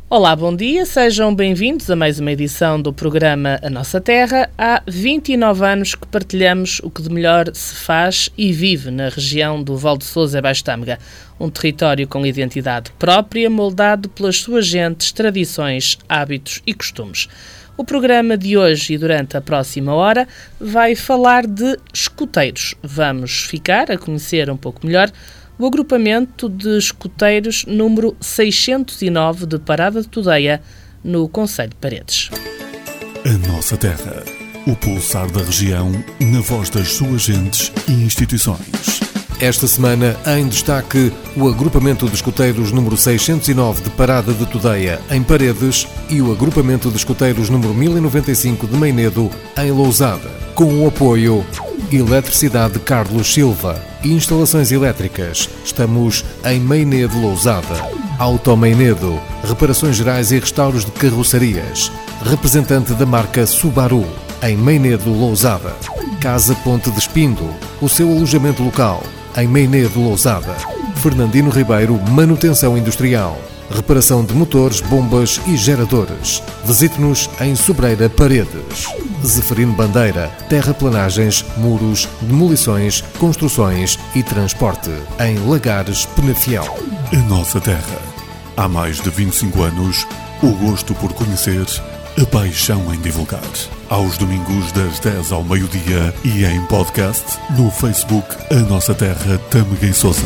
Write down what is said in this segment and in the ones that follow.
Olá, bom dia, sejam bem-vindos a mais uma edição do programa A Nossa Terra. Há 29 anos que partilhamos o que de melhor se faz e vive na região do Val de Sousa e Baixo Tâmega, um território com identidade própria, moldado pelas suas gentes, tradições, hábitos e costumes. O programa de hoje e durante a próxima hora vai falar de escuteiros. Vamos ficar a conhecer um pouco melhor o agrupamento de escuteiros número 609 de Parada de Tudeia, no concelho de Paredes. A Nossa Terra, o pulsar da região, na voz das suas gentes e instituições. Esta semana, em destaque, o agrupamento de escuteiros número 609 de Parada de Tudeia, em Paredes, e o agrupamento de escuteiros número 1095 de Meinedo, em Lousada, com o apoio Eletricidade Carlos Silva e Instalações Elétricas. Estamos em Meinedo, Lousada. Auto Meinedo, reparações gerais e restauros de carrocerias. Representante da marca Subaru, em Meinedo, Lousada. Casa Ponte de Espindo, o seu alojamento local, em Meinedo, Lousada. Fernandino Ribeiro, manutenção industrial. Reparação de motores, bombas e geradores. Visite-nos em Sobreira, Paredes. Zeferino Bandeira, terraplanagens, muros, demolições, construções e transporte, em Lagares, Penafiel. A Nossa Terra. Há mais de 25 anos, o gosto por conhecer, a paixão em divulgar. Aos domingos das 10 ao meio-dia e em podcast no Facebook A Nossa Terra Tâmega e Sousa.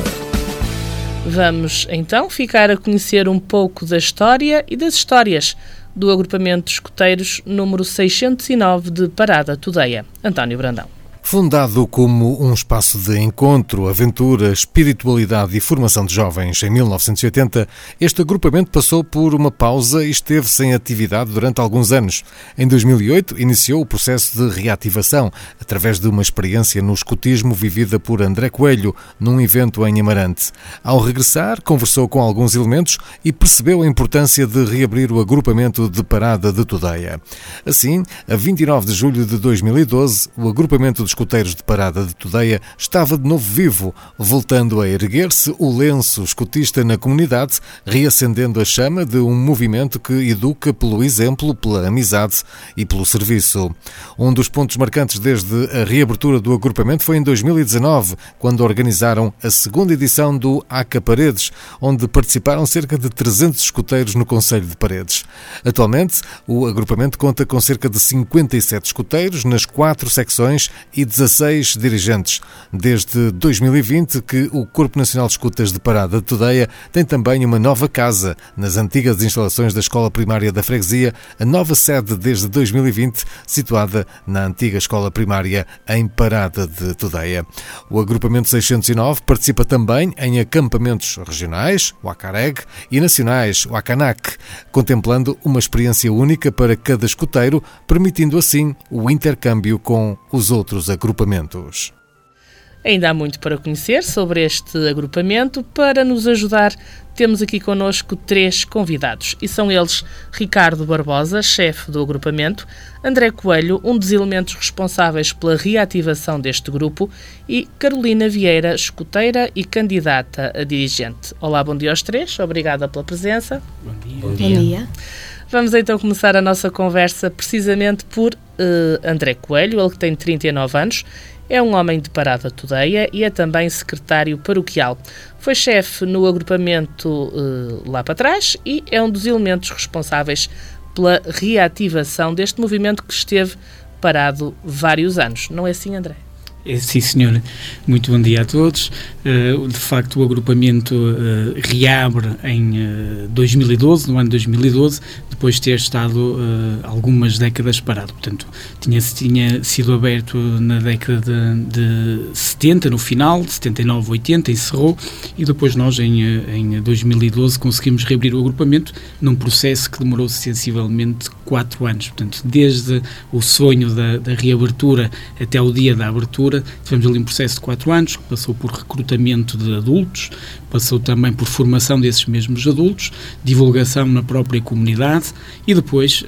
Vamos então ficar a conhecer um pouco da história e das histórias do agrupamento de escuteiros número 609 de Parada Tudeia. António Brandão. Fundado como um espaço de encontro, aventura, espiritualidade e formação de jovens em 1980, este agrupamento passou por uma pausa e esteve sem atividade durante alguns anos. Em 2008, iniciou o processo de reativação, através de uma experiência no escutismo vivida por André Coelho, num evento em Amarante. Ao regressar, conversou com alguns elementos e percebeu a importância de reabrir o agrupamento de Parada de Tudeia. Assim, a 29 de julho de 2012, o agrupamento de escuteiros de Parada de Tudeia estava de novo vivo, voltando a erguer-se o lenço escutista na comunidade, reacendendo a chama de um movimento que educa pelo exemplo, pela amizade e pelo serviço. Um dos pontos marcantes desde a reabertura do agrupamento foi em 2019, quando organizaram a segunda edição do ACA Paredes, onde participaram cerca de 300 escuteiros no concelho de Paredes. Atualmente, o agrupamento conta com cerca de 57 escuteiros nas 4 secções e 16 dirigentes. Desde 2020 que o Corpo Nacional de Escutas de Parada de Tudeia tem também uma nova casa nas antigas instalações da Escola Primária da Freguesia, a nova sede desde 2020, situada na antiga Escola Primária em Parada de Tudeia. O agrupamento 609 participa também em acampamentos regionais, o Acareg, e nacionais, o Acanac, contemplando uma experiência única para cada escuteiro, permitindo assim o intercâmbio com os outros agrupamentos. Ainda há muito para conhecer sobre este agrupamento. Para nos ajudar, temos aqui connosco 3 convidados. E são eles Ricardo Barbosa, chefe do agrupamento, André Coelho, um dos elementos responsáveis pela reativação deste grupo, e Carolina Vieira, escuteira e candidata a dirigente. Olá, bom dia aos 3. Obrigada pela presença. Bom dia. Bom dia. Vamos então começar a nossa conversa precisamente por André Coelho, ele que tem 39 anos, é um homem de Parada de Tudeia e é também secretário paroquial. Foi chefe no agrupamento lá para trás e é um dos elementos responsáveis pela reativação deste movimento que esteve parado vários anos. Não é assim, André? Sim, senhor. Muito bom dia a todos. De facto, o agrupamento reabre em 2012, no ano 2012, depois de ter estado algumas décadas parado. Portanto, tinha sido aberto na década de 70, no final, de 79, 80, encerrou, e depois nós, em 2012, conseguimos reabrir o agrupamento num processo que demorou sensivelmente 4 anos. Portanto, desde o sonho da reabertura até o dia da abertura, tivemos ali um processo de 4 anos, que passou por recrutamento de adultos, passou também por formação desses mesmos adultos, divulgação na própria comunidade e depois,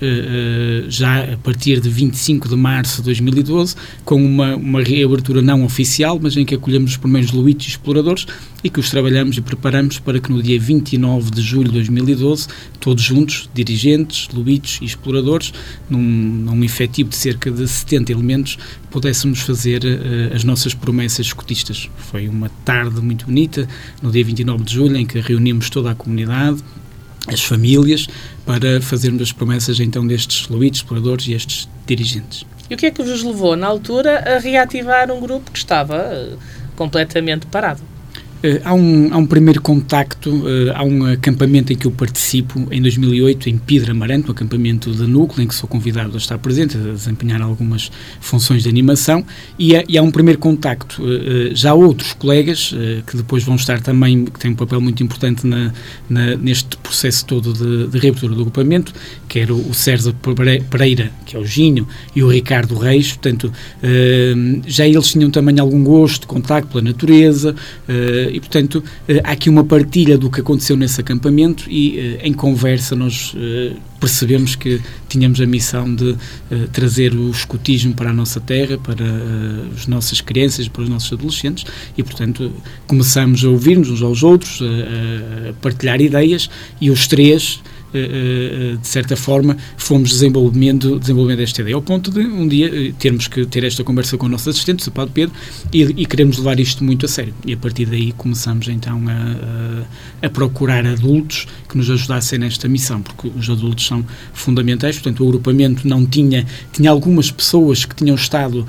já a partir de 25 de março de 2012, com uma reabertura não oficial, mas em que acolhemos os primeiros luitos e exploradores e que os trabalhamos e preparamos para que no dia 29 de julho de 2012, todos juntos, dirigentes, luitos e exploradores, num efetivo de cerca de 70 elementos, pudéssemos fazer as nossas promessas escotistas. Foi uma tarde muito bonita, no dia 29 de julho, em que reunimos toda a comunidade, as famílias, para fazermos as promessas então destes luitos, exploradores e estes dirigentes. E o que é que vos levou, na altura, a reativar um grupo que estava completamente parado? Há um primeiro contacto, há um acampamento em que eu participo em 2008 em Pedra Amarante, um acampamento de núcleo em que sou convidado a estar presente, a desempenhar algumas funções de animação e há um primeiro contacto. Já outros colegas que depois vão estar também, que têm um papel muito importante neste processo todo de reabertura do agrupamento, que era o César Pereira, que é o Ginho, e o Ricardo Reis. Portanto, já eles tinham também algum gosto, contacto pela natureza, e, portanto, há aqui uma partilha do que aconteceu nesse acampamento e, em conversa, nós percebemos que tínhamos a missão de trazer o escotismo para a nossa terra, para as nossas crianças, para os nossos adolescentes e, portanto, começamos a ouvir-nos uns aos outros, a partilhar ideias e os três, de certa forma, fomos desenvolvendo esta ideia, ao ponto de um dia termos que ter esta conversa com o nosso assistente, o Padre Pedro, e queremos levar isto muito a sério. E a partir daí começamos então a procurar adultos que nos ajudassem nesta missão, porque os adultos são fundamentais. Portanto, o agrupamento não tinha algumas pessoas que tinham estado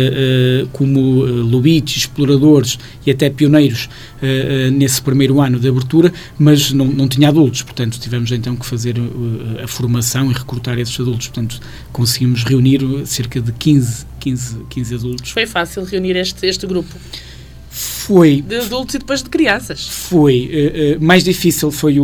como luitos, exploradores e até pioneiros nesse primeiro ano de abertura, mas não tinha adultos. Portanto, tivemos então que fazer a formação e recrutar esses adultos. Portanto, conseguimos reunir cerca de 15 adultos. Foi fácil reunir este grupo? Foi. De adultos e depois de crianças? Foi. Mais difícil foi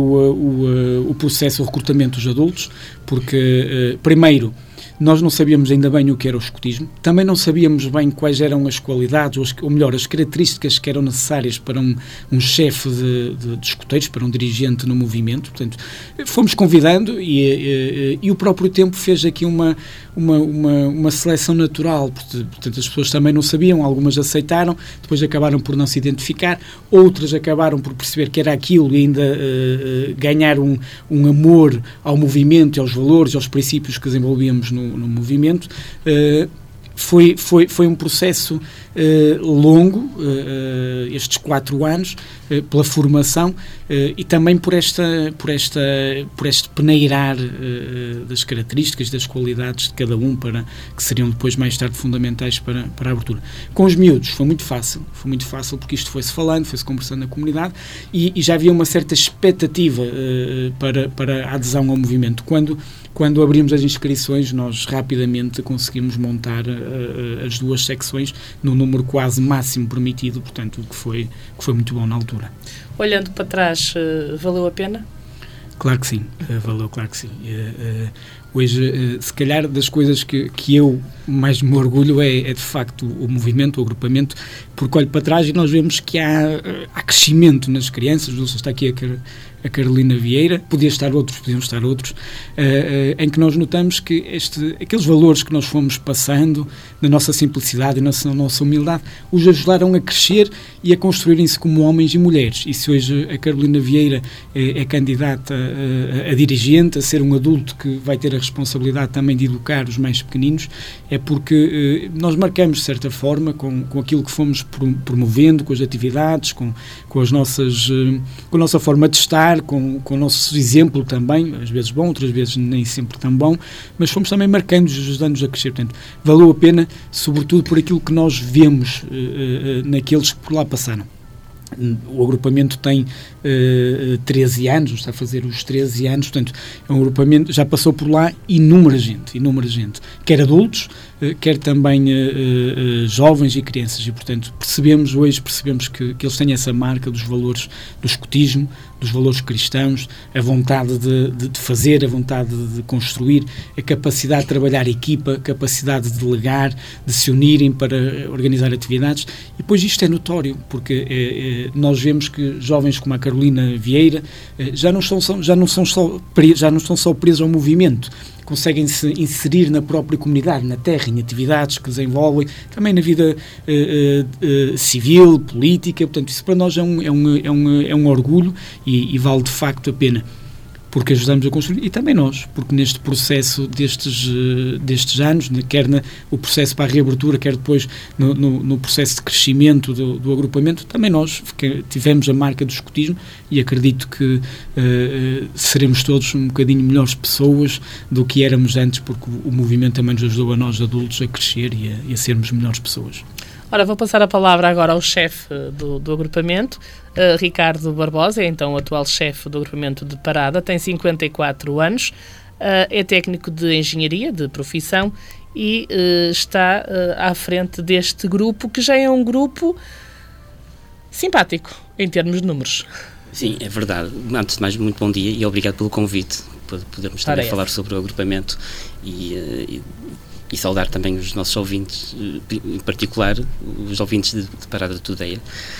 o processo, o recrutamento dos adultos, porque, primeiro, nós não sabíamos ainda bem o que era o escotismo, também não sabíamos bem quais eram as qualidades, ou melhor, as características que eram necessárias para um chefe de escoteiros, para um dirigente no movimento. Portanto, fomos convidando e o próprio tempo fez aqui uma seleção natural. Portanto, as pessoas também não sabiam, algumas aceitaram, depois acabaram por não se identificar, outras acabaram por perceber que era aquilo e ainda ganhar um amor ao movimento, aos valores, aos princípios que desenvolvíamos no movimento. Foi um processo longo, estes 4 anos, pela formação e também por este peneirar das características, das qualidades de cada um, que seriam depois mais tarde fundamentais para a abertura. Com os miúdos foi muito fácil porque isto foi-se falando, foi-se conversando na comunidade e já havia uma certa expectativa para a adesão ao movimento. Quando abrimos as inscrições, nós rapidamente conseguimos montar as 2 secções no número quase máximo permitido, portanto, o que foi muito bom na altura. Olhando para trás, valeu a pena? Claro que sim, valeu, claro que sim. Hoje, se calhar, das coisas que eu mais me orgulho é de facto o movimento, o agrupamento, porque olho para trás e nós vemos que há crescimento nas crianças. Está aqui a Carolina Vieira, podiam estar outros, em que nós notamos que aqueles valores que nós fomos passando, na nossa simplicidade e na nossa humildade, os ajudaram a crescer e a construírem-se como homens e mulheres. E se hoje a Carolina Vieira é candidata a dirigente, a ser um adulto que vai ter a responsabilidade também de educar os mais pequeninos, é porque nós marcamos, de certa forma, com aquilo que fomos promovendo, com as atividades, com a nossa forma de estar, com o nosso exemplo também, às vezes bom, outras vezes nem sempre tão bom, mas fomos também marcando-nos, ajudando-nos a crescer. Portanto, valeu a pena, sobretudo por aquilo que nós vemos naqueles que por lá passaram. O agrupamento tem 13 anos, está a fazer os 13 anos, portanto, é um agrupamento, já passou por lá inúmera gente, quer adultos, quer também jovens e crianças, e portanto percebemos que eles têm essa marca dos valores do escotismo, dos valores cristãos, a vontade de fazer, a vontade de construir, a capacidade de trabalhar equipa, a capacidade de delegar, de se unirem para organizar atividades. E depois isto é notório, porque nós vemos que jovens como a Carolina Vieira já não estão só presos ao movimento, conseguem se inserir na própria comunidade, na terra, em atividades que desenvolvem, também na vida civil, política. Portanto, isso para nós é um orgulho e vale de facto a pena, porque ajudamos a construir, e também nós, porque neste processo destes anos, quer o processo para a reabertura, quer depois no processo de crescimento do agrupamento, também nós tivemos a marca do escotismo, e acredito que seremos todos um bocadinho melhores pessoas do que éramos antes, porque o movimento também nos ajudou a nós adultos a crescer e a sermos melhores pessoas. Ora, vou passar a palavra agora ao chefe do agrupamento, Ricardo Barbosa, é então o atual chefe do agrupamento de Parada, tem 54 anos, é técnico de engenharia, de profissão, e está à frente deste grupo, que já é um grupo simpático, em termos de números. Sim, é verdade. Antes de mais, muito bom dia e obrigado pelo convite, para podermos também falar sobre o agrupamento e saudar também os nossos ouvintes, em particular os ouvintes de Parada de Tudeia.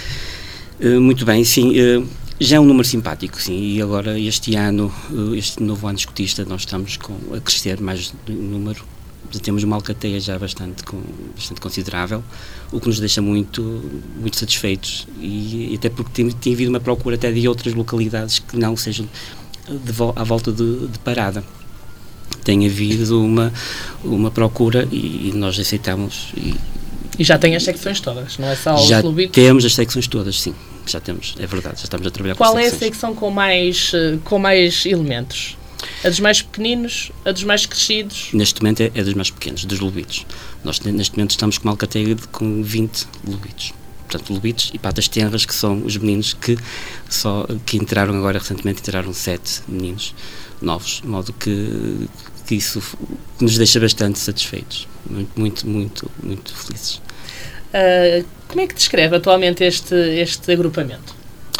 Muito bem, sim, já é um número simpático, sim, e agora este novo ano escotista, nós estamos a crescer mais no número, temos uma alcateia já bastante considerável, o que nos deixa muito satisfeitos, e até porque tem havido uma procura até de outras localidades que não sejam à volta de Parada. Tem havido uma procura e nós aceitamos. E já tem as secções todas, não é só os clubes? Já temos as secções todas, sim. Já temos, é verdade, já estamos a trabalhar com as secções. Qual é a secção com mais elementos? A dos mais pequeninos? A dos mais crescidos? Neste momento é dos mais pequenos, dos lobitos. Nós neste momento estamos com uma alcateia com 20 lobitos. Portanto, lobitos e patas tenras, que são os meninos que entraram agora recentemente, entraram 7 meninos novos, de modo que isso nos deixa bastante satisfeitos, muito felizes. Como é que descreve atualmente este agrupamento?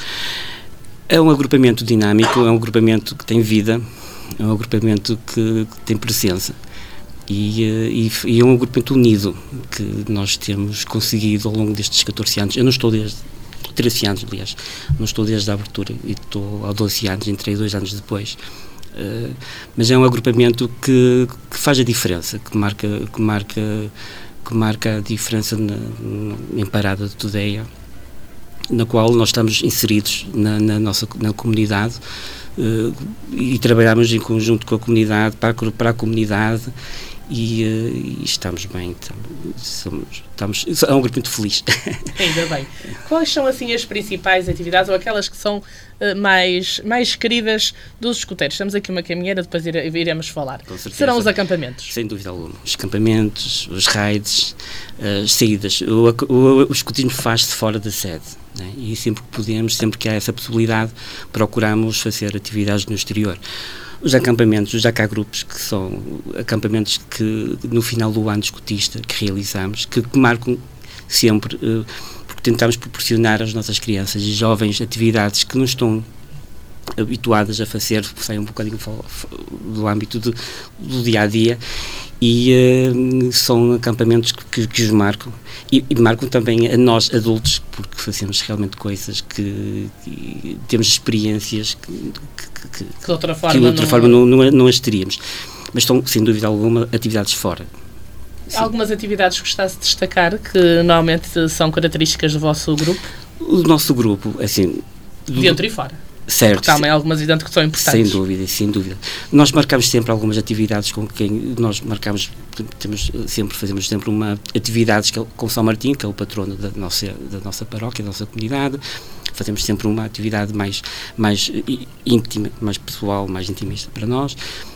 É um agrupamento dinâmico, é um agrupamento que tem vida, é um agrupamento que tem presença e é um agrupamento unido que nós temos conseguido ao longo destes 14 anos. Eu não estou desde 13 anos, aliás, não estou desde a abertura e estou há 12 anos, entrei 2 anos depois. Mas é um agrupamento que faz a diferença, que marca a diferença em Parada de Tudeia, na qual nós estamos inseridos na comunidade e trabalhamos em conjunto com a comunidade, para a comunidade, e estamos bem, é um grupo muito feliz. Ainda bem. Quais são assim as principais atividades ou aquelas que são mais queridas dos escuteiros? Temos aqui uma caminheira, depois iremos falar. Serão os acampamentos? Sem dúvida alguma. Os acampamentos, os raids, as saídas. O escutismo faz-se fora da sede, né? E sempre que podemos, sempre que há essa possibilidade, procuramos fazer atividades no exterior. Os acampamentos, os AK-grupos, que são acampamentos que no final do ano escotista que realizamos, que marcam sempre, porque tentamos proporcionar às nossas crianças e jovens atividades que não estão habituadas a fazer, que saem um bocadinho do âmbito do dia-a-dia, e são acampamentos que os marcam e marcam também a nós adultos, porque fazemos realmente coisas que temos experiências que de outra forma não as teríamos, mas são sem dúvida alguma atividades fora. Sim. Algumas atividades que gostasse de destacar que normalmente são características do vosso grupo? O nosso grupo, assim, dentro e fora. Certo. Porque também algumas ideias que são importantes. Sem dúvida. Nós marcamos sempre algumas atividades com quem nós marcamos, fazemos sempre uma atividade com São Martinho, que é o patrono da nossa paróquia, da nossa comunidade. Fazemos sempre uma atividade mais íntima, mais pessoal, mais intimista para nós.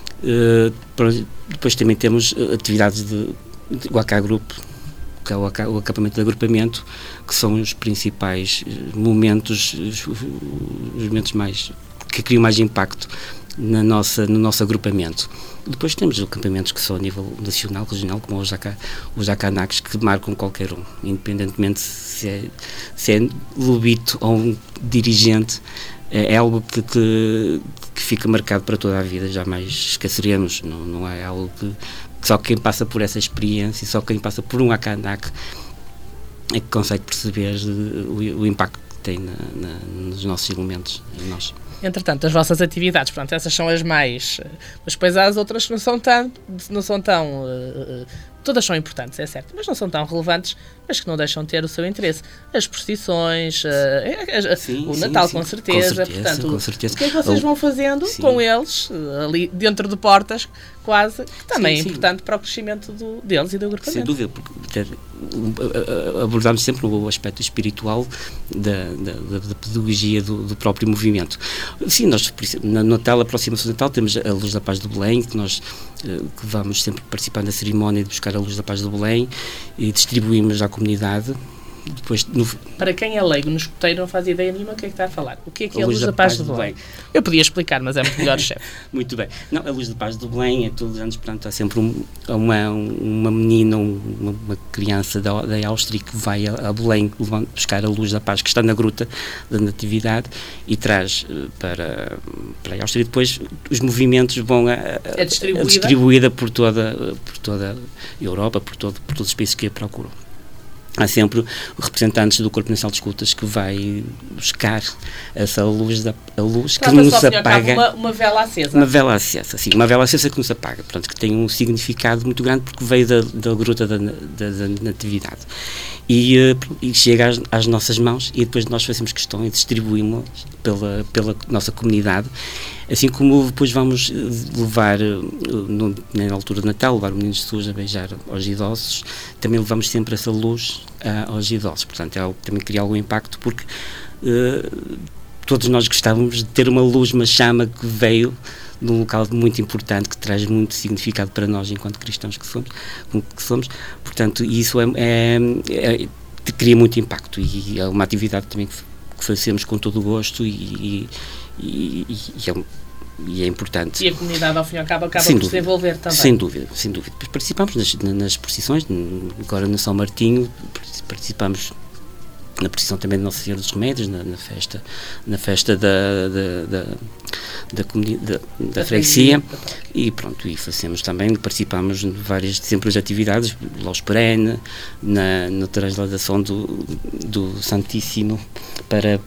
Depois também temos atividades do AK Grupo, que é o acampamento de agrupamento, que são os principais momentos, os momentos que criam mais impacto no nosso agrupamento. Depois temos acampamentos que são a nível nacional, regional, como os ACANACs, que marcam qualquer um, independentemente se é lobito ou um dirigente, é algo que fica marcado para toda a vida, jamais esqueceremos. Não é algo que só quem passa por essa experiência, só quem passa por um ACANAC é que consegue perceber o impacto que tem nos nossos elementos, em nós. Entretanto, as vossas atividades, pronto, essas são as mais... Mas depois há as outras que não são tão todas são importantes, é certo, mas não são tão relevantes, mas que não deixam de ter o seu interesse. As procissões, o Natal, com certeza. Portanto, com certeza. O que é que vocês vão fazendo com eles, ali dentro de portas, quase, que também é importante para o crescimento deles e do agrupamento. Sem dúvida, porque abordamos sempre o aspecto espiritual da pedagogia do próprio movimento. Sim, nós, no Natal, aproxima-se do Natal, temos a Luz da Paz do Belém, que nós que vamos sempre participar da cerimónia de buscar a Luz da Paz do Belém e distribuímos à comunidade. Depois, para quem é leigo no escoteiro, não faz ideia nenhuma o que é que está a falar. O que é a Luz da Paz do Belém? Eu podia explicar, mas é muito melhor, chefe. Muito bem. Não, a Luz da Paz do Belém é todos os anos, portanto, há sempre uma menina, uma criança da Áustria que vai a Belém buscar a Luz da Paz, que está na Gruta da Natividade, e traz para a Áustria. E depois os movimentos vão distribuída por toda a Europa, por todos os países que a procuram. Há sempre representantes do Corpo Nacional de Escutas que vai buscar essa luz, que não se apaga. Uma vela acesa. Uma vela acesa, sim. Uma vela acesa que não se apaga. Portanto, que tem um significado muito grande porque veio da Gruta da Natividade. E chega às nossas mãos e depois nós fazemos questão e distribuímos pela nossa comunidade. Assim como depois vamos levar, na altura de Natal, levar o Menino Jesus a beijar aos idosos, também levamos sempre essa luz aos idosos. Portanto, é algo que também cria algum impacto, porque todos nós gostávamos de ter uma luz, uma chama que veio de um local muito importante, que traz muito significado para nós enquanto cristãos que somos. Portanto, isso cria muito impacto e é uma atividade também que fazemos com todo o gosto e é importante. E a comunidade, ao fim e ao cabo, acaba por se desenvolver também. Sem dúvida. Depois participamos nas procissões, agora na São Martinho, participamos na procissão também de Nossa Senhora dos Remédios, na festa da freguesia, e pronto, e fazemos também, participamos de várias sempre as atividades, Los Perene, na transladação do Santíssimo para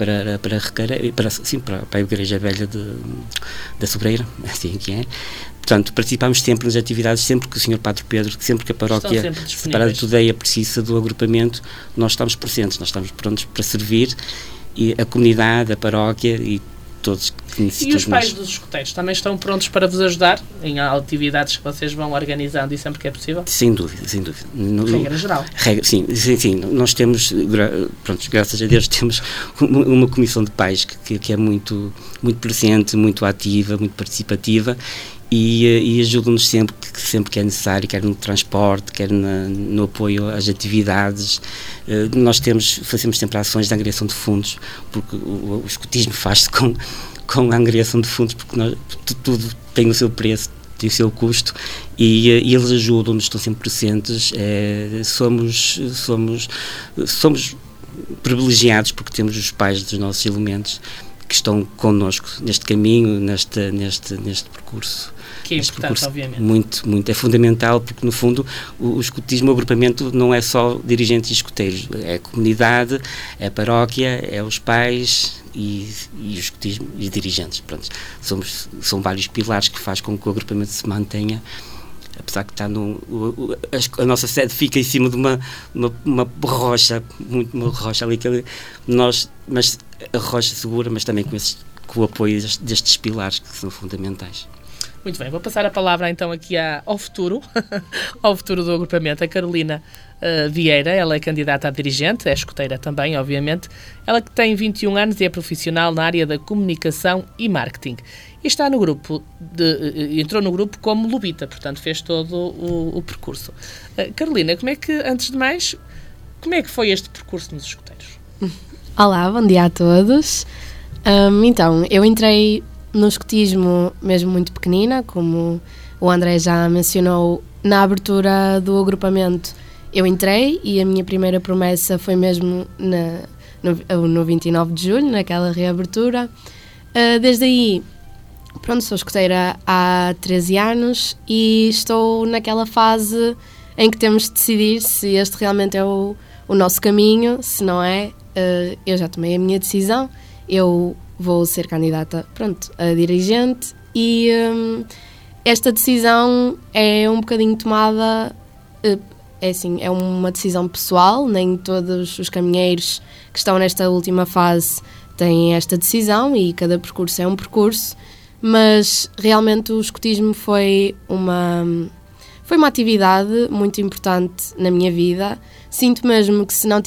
a Igreja Velha da Sobreira, assim que é. Portanto, participamos sempre nas atividades, sempre que o Sr. Padre Pedro, sempre que a paróquia separada de Tudeia precisa do agrupamento, nós estamos presentes, nós estamos prontos para servir e a comunidade, a paróquia e todos que necessitam. E os pais dos escoteiros também estão prontos para vos ajudar em atividades que vocês vão organizando e sempre que é possível? Sem dúvida. Regra geral. Sim, nós temos, graças a Deus, temos uma comissão de pais que é muito, muito presente, muito ativa, muito participativa, e ajudam-nos sempre que é necessário, quer no transporte, quer no apoio às atividades. Nós fazemos sempre ações de angariação de fundos, porque o escotismo faz-se com a angariação de fundos, porque tudo tem o seu preço, tem o seu custo, e eles ajudam-nos, estão sempre presentes. Somos privilegiados porque temos os pais dos nossos elementos que estão connosco neste caminho, neste percurso. Que é importante, obviamente. Muito. É fundamental, porque, no fundo, o escotismo, o agrupamento, não é só dirigentes e escoteiros. É a comunidade, é a paróquia, é os pais e o escotismo e os dirigentes. Pronto, são vários pilares que faz com que o agrupamento se mantenha, apesar que está a nossa sede fica em cima de uma rocha, uma rocha ali, mas a rocha segura, mas também com o apoio destes pilares que são fundamentais. Muito bem, vou passar a palavra então aqui ao futuro, ao futuro do agrupamento, a Carolina Vieira. Ela é candidata a dirigente, é escoteira também, obviamente. Ela que tem 21 anos e é profissional na área da comunicação e marketing. E está no grupo, entrou no grupo como lobita, portanto fez todo o percurso. Carolina, antes de mais, como é que foi este percurso nos escoteiros? Olá, bom dia a todos. Então, eu entrei no escotismo mesmo muito pequenina, como o André já mencionou. Na abertura do agrupamento eu entrei e a minha primeira promessa foi mesmo no 29 de julho, naquela reabertura. Desde aí, pronto, sou escoteira há 13 anos e estou naquela fase em que temos de decidir se este realmente é o nosso caminho, se não é. Eu já tomei a minha decisão, eu vou ser candidata, pronto, a dirigente e esta decisão é um bocadinho tomada, é assim, é uma decisão pessoal, nem todos os caminheiros que estão nesta última fase têm esta decisão e cada percurso é um percurso, mas realmente o escotismo foi uma atividade muito importante na minha vida. Sinto mesmo que se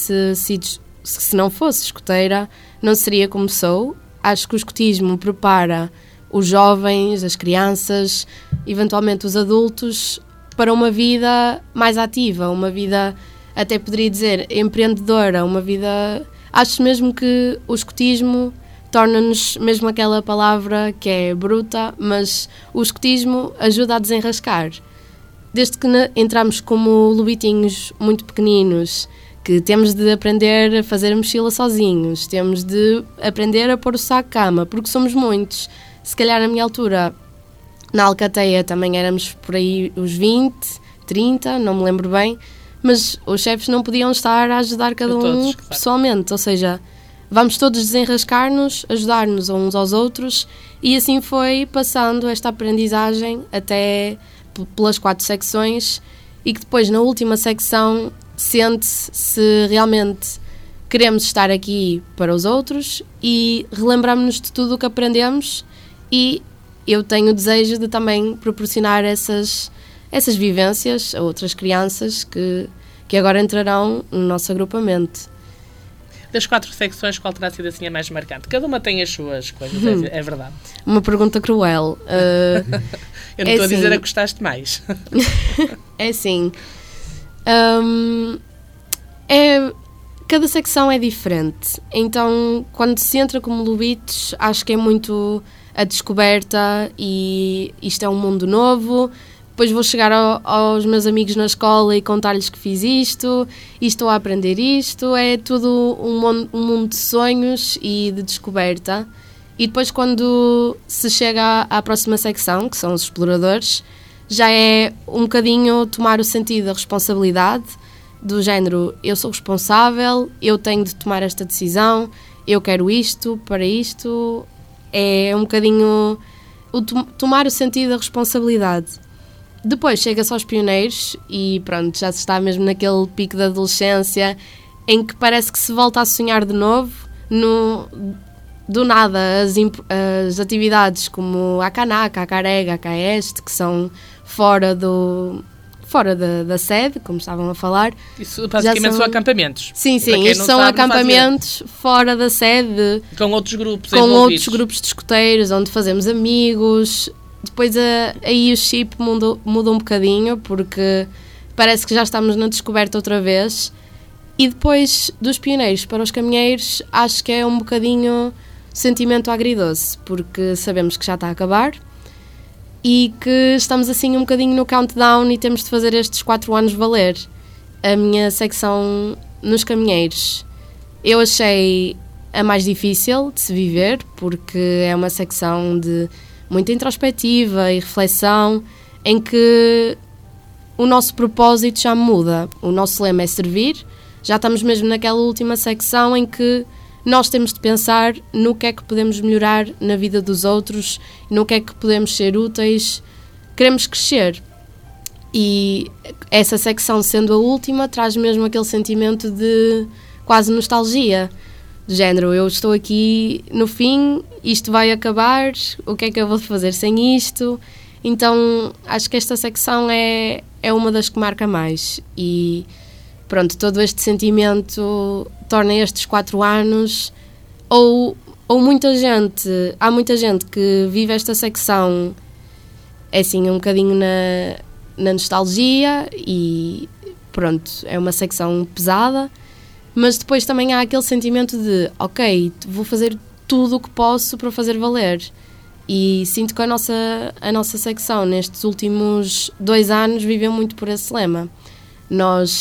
não fosse escoteira, não seria como sou. Acho que o escotismo prepara os jovens, as crianças, eventualmente os adultos, para uma vida mais ativa, uma vida, até poderia dizer, empreendedora, uma vida... Acho mesmo que o escotismo torna-nos, mesmo aquela palavra que é bruta, mas o escotismo ajuda a desenrascar. Desde que entramos como lobitinhos muito pequeninos, que temos de aprender a fazer a mochila sozinhos, temos de aprender a pôr o saco de cama, porque somos muitos. Se calhar na minha altura, na Alcateia também éramos por aí os 20, 30, não me lembro bem, mas os chefes não podiam estar a ajudar cada um pessoalmente, ou seja, vamos todos desenrascar-nos, ajudar-nos uns aos outros, e assim foi passando esta aprendizagem até pelas 4 secções, e que depois na última secção sente-se se realmente queremos estar aqui para os outros e relembramos-nos de tudo o que aprendemos, e eu tenho o desejo de também proporcionar essas vivências a outras crianças que agora entrarão no nosso agrupamento. Das 4 secções, qual terá sido assim a mais marcante? Cada uma tem as suas coisas, é verdade. Uma pergunta cruel. Eu não estou a dizer a que gostaste mais. É assim... cada secção é diferente, então quando se entra como lobitos acho que é muito a descoberta e isto é um mundo novo. Depois vou chegar aos meus amigos na escola e contar-lhes que fiz isto e estou a aprender isto. É tudo um mundo de sonhos e de descoberta. E depois quando se chega à próxima secção, que são os exploradores, já é um bocadinho tomar o sentido da responsabilidade, do género, eu sou responsável, eu tenho de tomar esta decisão, eu quero isto, para isto. É um bocadinho tomar o sentido da responsabilidade. Depois chega-se aos pioneiros e pronto, já se está mesmo naquele pico da adolescência em que parece que se volta a sonhar de novo. Do nada, as atividades como a Canaca, a Carega, a Caeste, que são fora da sede, como estavam a falar. Isso basicamente são acampamentos. Sim, isto são acampamentos fora da sede. Com outros grupos envolvidos. Com outros grupos de escoteiros, onde fazemos amigos. Depois aí o chip muda um bocadinho, porque parece que já estamos na descoberta outra vez. E depois dos pioneiros para os caminheiros, acho que é um bocadinho sentimento agridoce, porque sabemos que já está a acabar e que estamos assim um bocadinho no countdown e temos de fazer estes 4 anos valer. A minha secção nos caminheiros eu achei a mais difícil de se viver, porque é uma secção de muita introspectiva e reflexão, em que o nosso propósito já muda. O nosso lema é servir. Já estamos mesmo naquela última secção em que nós temos de pensar no que é que podemos melhorar na vida dos outros, no que é que podemos ser úteis. Queremos crescer. E essa secção, sendo a última, traz mesmo aquele sentimento de quase nostalgia. Do género, eu estou aqui no fim, isto vai acabar, o que é que eu vou fazer sem isto? Então, acho que esta secção é uma das que marca mais. E pronto, todo este sentimento torna estes 4 anos, ou muita gente, há muita gente que vive esta secção, é assim, um bocadinho na nostalgia e pronto, é uma secção pesada. Mas depois também há aquele sentimento de, ok, vou fazer tudo o que posso para fazer valer. E sinto que a nossa secção, nestes últimos 2 anos, viveu muito por esse lema. Nós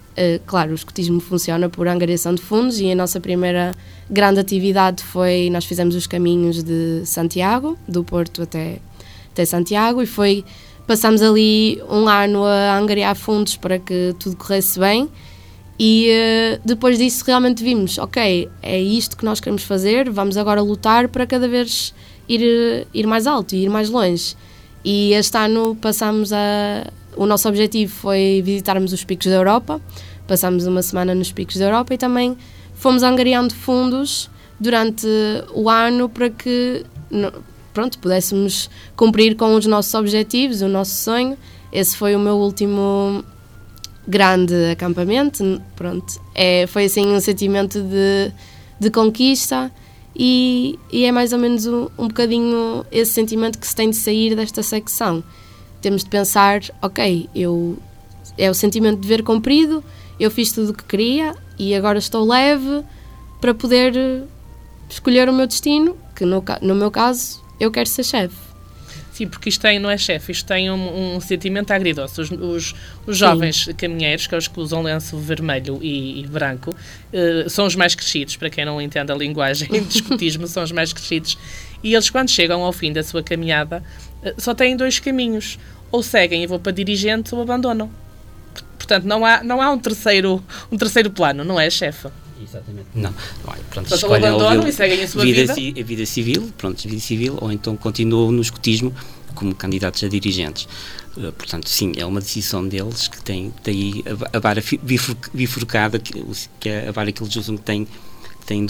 Claro, o escotismo funciona por angariação de fundos e a nossa primeira grande atividade foi, nós fizemos os caminhos de Santiago, do Porto até Santiago, e passamos ali um ano a angariar fundos para que tudo corresse bem, e depois disso realmente vimos, ok, é isto que nós queremos fazer, vamos agora lutar para cada vez ir mais alto e ir mais longe. E este ano o nosso objetivo foi visitarmos os picos da Europa, passámos uma semana nos picos da Europa e também fomos angariando fundos durante o ano para que pudéssemos cumprir com os nossos objetivos, o nosso sonho. Esse foi o meu último grande acampamento, foi assim um sentimento de conquista e é mais ou menos um bocadinho esse sentimento que se tem de sair desta secção. Temos de pensar, ok, é o sentimento de dever cumprido, eu fiz tudo o que queria e agora estou leve para poder escolher o meu destino, que no meu caso eu quero ser chefe. Sim, porque não é chefe, isto tem um sentimento agridoce. Os jovens caminheiros, que é os que usam lenço vermelho e branco, são os mais crescidos, para quem não entende a linguagem de escotismo, são os mais crescidos. E eles, quando chegam ao fim da sua caminhada, só têm 2 caminhos. Ou seguem e vão para dirigente ou abandonam. Portanto, não há um terceiro plano, não é, chefe? Exatamente. Não. Portanto, abandonam e seguem a sua vida. Vida civil, ou então continuam no escotismo como candidatos a dirigentes. Portanto, sim, é uma decisão deles que tem a vara bifurcada, que é a vara que eles usam, que tem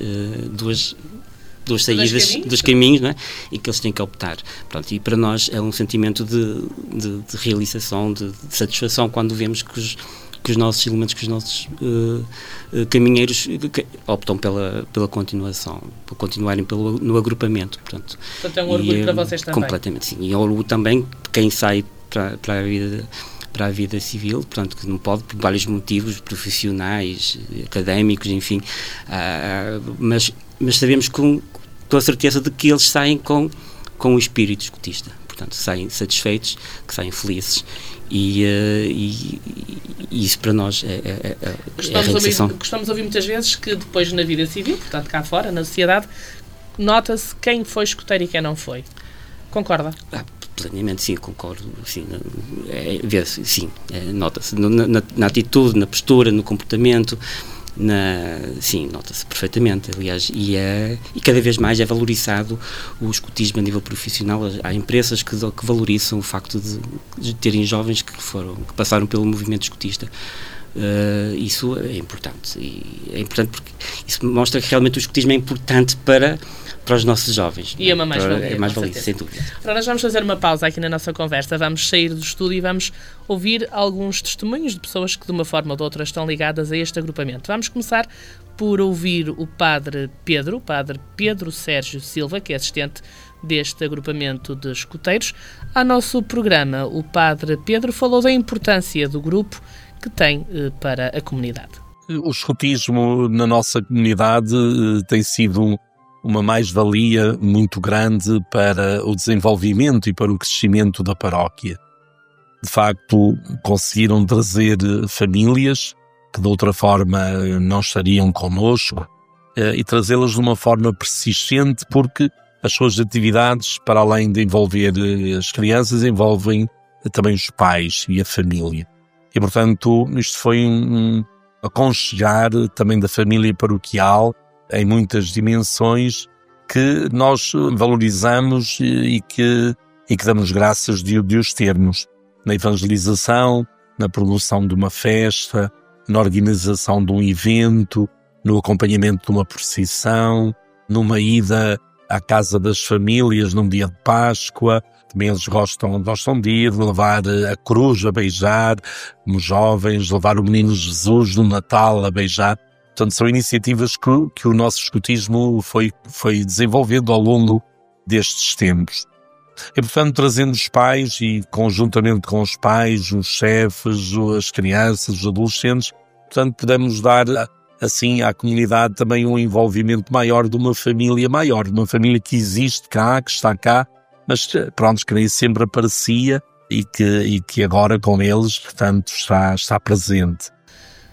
duas saídas, dois caminhos, não é? E que eles têm que optar. E para nós é um sentimento de realização, de satisfação, quando vemos que os nossos elementos, que os nossos caminheiros optam pela continuação, por continuarem no agrupamento. Portanto, é um orgulho para vocês também. Completamente, sim. E é um orgulho também de quem sai para a vida civil, portanto, que não pode, por vários motivos profissionais, académicos, enfim, mas sabemos com a certeza de que eles saem com o espírito escotista, portanto, saem satisfeitos, que saem felizes, e isso para nós é a realização. Costumamos ouvir muitas vezes que depois na vida civil, portanto cá fora, na sociedade, nota-se quem foi escoteiro e quem não foi. Concorda? Plenamente, sim, concordo. Sim, nota-se na atitude, na postura, no comportamento. Sim, nota-se perfeitamente, aliás, e cada vez mais é valorizado o escotismo a nível profissional. Há empresas que valorizam o facto de terem jovens que passaram pelo movimento escotista. Isso é importante, e é importante porque isso mostra que realmente o escotismo é importante para os nossos jovens. E é uma mais-valia. É mais-valia, sem dúvida. Agora nós vamos fazer uma pausa aqui na nossa conversa, vamos sair do estúdio e vamos ouvir alguns testemunhos de pessoas que de uma forma ou de outra estão ligadas a este agrupamento. Vamos começar por ouvir o padre Pedro Sérgio Silva, que é assistente deste agrupamento de escoteiros. Ao nosso programa, o padre Pedro falou da importância do grupo que tem para a comunidade. O escotismo na nossa comunidade tem sido uma mais-valia muito grande para o desenvolvimento e para o crescimento da paróquia. De facto, conseguiram trazer famílias que de outra forma não estariam connosco e trazê-las de uma forma persistente, porque as suas atividades, para além de envolver as crianças, envolvem também os pais e a família. E, portanto, isto foi um aconchegar também da família paroquial em muitas dimensões que nós valorizamos e que damos graças de os termos. Na evangelização, na promoção de uma festa, na organização de um evento, no acompanhamento de uma procissão, numa ida à casa das famílias num dia de Páscoa. Também eles gostam de ir, de levar a cruz a beijar, como jovens, levar o menino Jesus no Natal a beijar. Portanto, são iniciativas que o nosso escotismo foi desenvolvendo ao longo destes tempos. E, portanto, trazendo os pais e, conjuntamente com os pais, os chefes, as crianças, os adolescentes, portanto, podemos dar, assim, à comunidade também um envolvimento maior de uma família maior, de uma família que existe cá, que está cá, mas, pronto, que nem sempre aparecia e que agora com eles, portanto, está presente.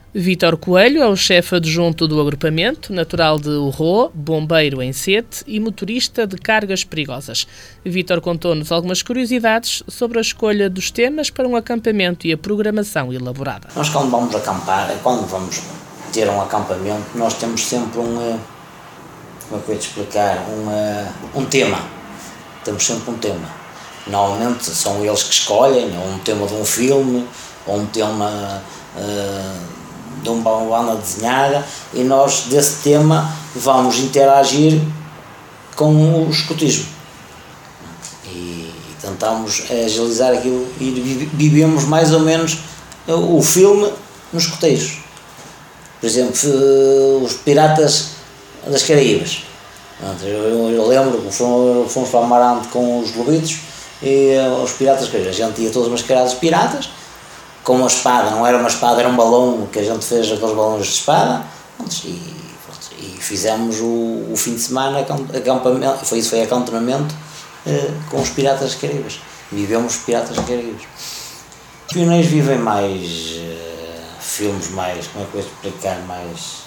Vítor Coelho é o chefe adjunto do agrupamento, natural de Urroa, bombeiro em Sete e motorista de cargas perigosas. Vítor contou-nos algumas curiosidades sobre a escolha dos temas para um acampamento e a programação elaborada. Nós, quando vamos acampar, quando vamos ter um acampamento, nós temos sempre como é que eu ia te explicar, um tema. Temos sempre um tema. Normalmente são eles que escolhem, ou um tema de um filme, ou um tema de uma banda desenhada, e nós desse tema vamos interagir com o escotismo e tentamos agilizar aquilo e vivemos mais ou menos o filme nos escoteiros. Por exemplo, os Piratas das Caraíbas. Eu lembro que fomos para Amarante com os Lobitos e os Piratas das Caraíbas. A gente ia todos mascarados de piratas, com uma espada, não era uma espada, era um balão que a gente fez, aqueles balões de espada, e fizemos o fim de semana acampamento, foi acampamento com os Piratas das Caraíbas. Vivemos os Piratas das Caraíbas. Os pioneiros vivem mais filmes mais, como é que eu vou explicar, mais,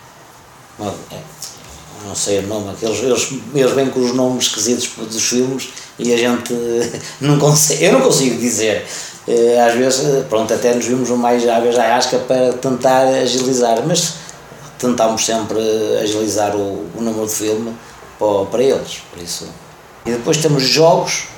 não sei o nome, eles vêm com os nomes esquisitos dos filmes e a gente não consegue, eu não consigo dizer. Às vezes, pronto, até nos vimos mais às vezes à rasca para tentar agilizar, mas tentamos sempre agilizar o número de filme para eles, por isso. E depois temos jogos.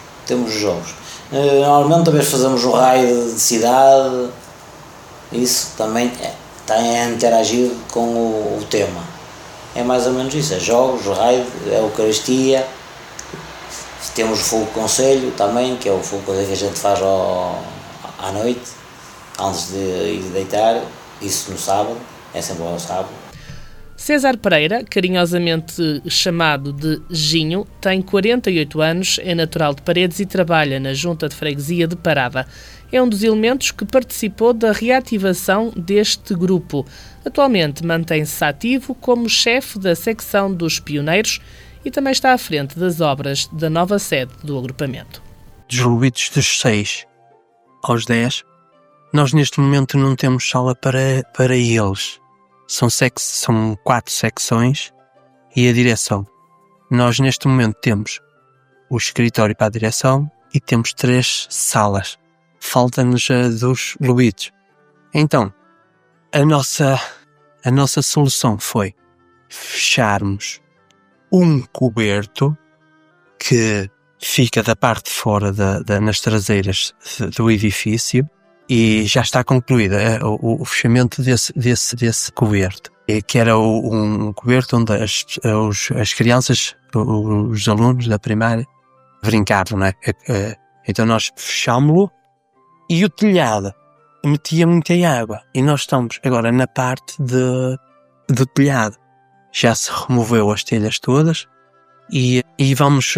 Normalmente talvez fazemos o raio de cidade, isso também tem a interagir com o tema. É mais ou menos isso, é jogos, o raio, a Eucaristia. Temos o fogo conselho também, que é o fogo que a gente faz à noite, antes de ir deitar, isso no sábado, é sempre ao sábado. César Pereira, carinhosamente chamado de Ginho, tem 48 anos, é natural de Paredes e trabalha na Junta de Freguesia de Parada. É um dos elementos que participou da reativação deste grupo. Atualmente mantém-se ativo como chefe da secção dos pioneiros e também está à frente das obras da nova sede do agrupamento. Dos Lobitos dos 6 aos 10, nós neste momento não temos sala para eles. São 4 secções e a direção. Nós neste momento temos o escritório para a direção e temos 3 salas. Falta-nos a dos Lobitos. Então, a nossa solução foi fecharmos um coberto que fica da parte de fora nas traseiras do edifício e já está concluído o fechamento desse coberto, que era um coberto onde as crianças, os alunos da primária, brincavam, não é? Então nós fechámos-lo e o telhado metia muita água e nós estamos agora na parte do telhado. Já se removeu as telhas todas e vamos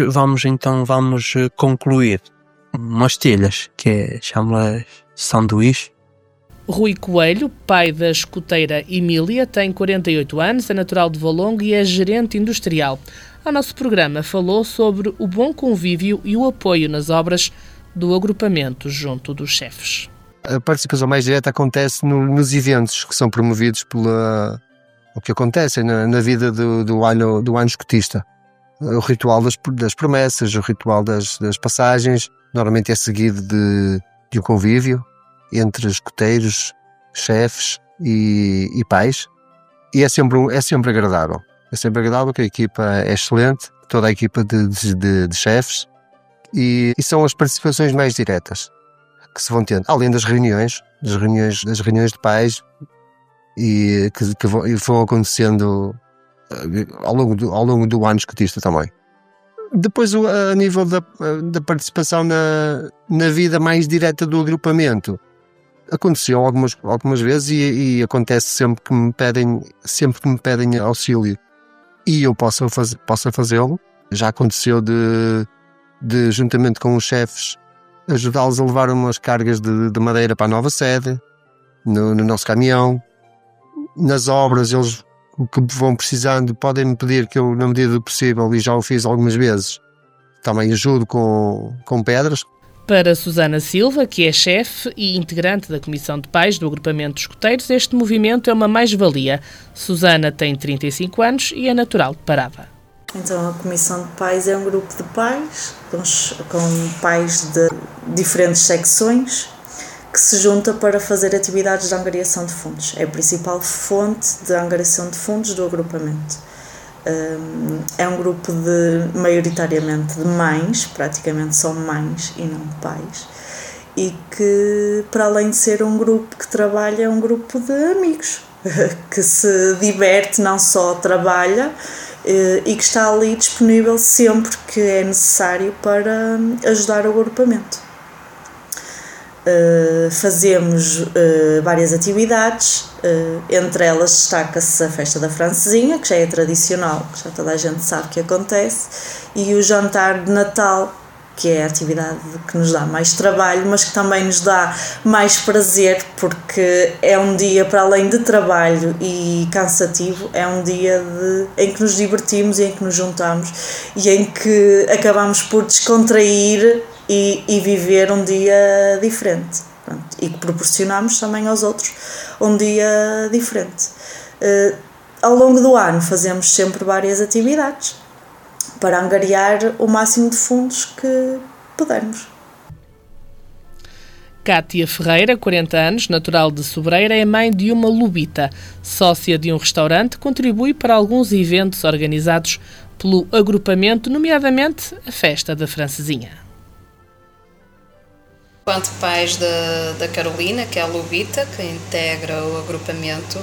concluir umas telhas que chamam-las sanduíche. Rui Coelho, pai da escoteira Emília, tem 48 anos, é natural de Valongo e é gerente industrial. Ao nosso programa falou sobre o bom convívio e o apoio nas obras do agrupamento junto dos chefes. A participação mais direta acontece nos eventos que são promovidos o que acontece na vida do ano escotista. O ritual das promessas, o ritual das passagens, normalmente é seguido de um convívio entre escoteiros, chefes e pais, e é sempre agradável. É sempre agradável, que a equipa é excelente, toda a equipa de chefes, e são as participações mais diretas que se vão tendo, além das reuniões de pais, e que vão acontecendo ao longo do ano escotista também. Depois, a nível da participação na vida mais direta do agrupamento, aconteceu algumas vezes e acontece sempre que me pedem auxílio e eu possa fazê-lo. Já aconteceu de juntamente com os chefes, ajudá-los a levar umas cargas de madeira para a nova sede, no nosso caminhão. Nas obras, eles o que vão precisando podem-me pedir, que eu, na medida do possível, e já o fiz algumas vezes, também ajudo com pedras. Para Susana Silva, que é chefe e integrante da Comissão de Pais do Agrupamento de Escuteiros, este movimento é uma mais-valia. Susana tem 35 anos e é natural de Parada. Então, a Comissão de Pais é um grupo de pais, com pais de diferentes secções, que se junta para fazer atividades de angariação de fundos. É a principal fonte de angariação de fundos do agrupamento. É um grupo maioritariamente de mães, praticamente são mães e não pais, e que, para além de ser um grupo que trabalha, é um grupo de amigos, que se diverte, não só trabalha, e que está ali disponível sempre que é necessário para ajudar o agrupamento. Fazemos várias atividades, entre elas destaca-se a festa da francesinha, que já é tradicional, que já toda a gente sabe que acontece, e o jantar de Natal, que é a atividade que nos dá mais trabalho, mas que também nos dá mais prazer, porque é um dia, para além de trabalho e cansativo, é um dia em que nos divertimos e em que nos juntamos e em que acabamos por descontrair e viver um dia diferente. Pronto, e que proporcionamos também aos outros um dia diferente. Ao longo do ano fazemos sempre várias atividades para angariar o máximo de fundos que pudermos. Cátia Ferreira, 40 anos, natural de Sobreira, é mãe de uma lubita. Sócia de um restaurante, contribui para alguns eventos organizados pelo agrupamento, nomeadamente a Festa da Francesinha. Enquanto pais da Carolina, que é a lubita, que integra o agrupamento,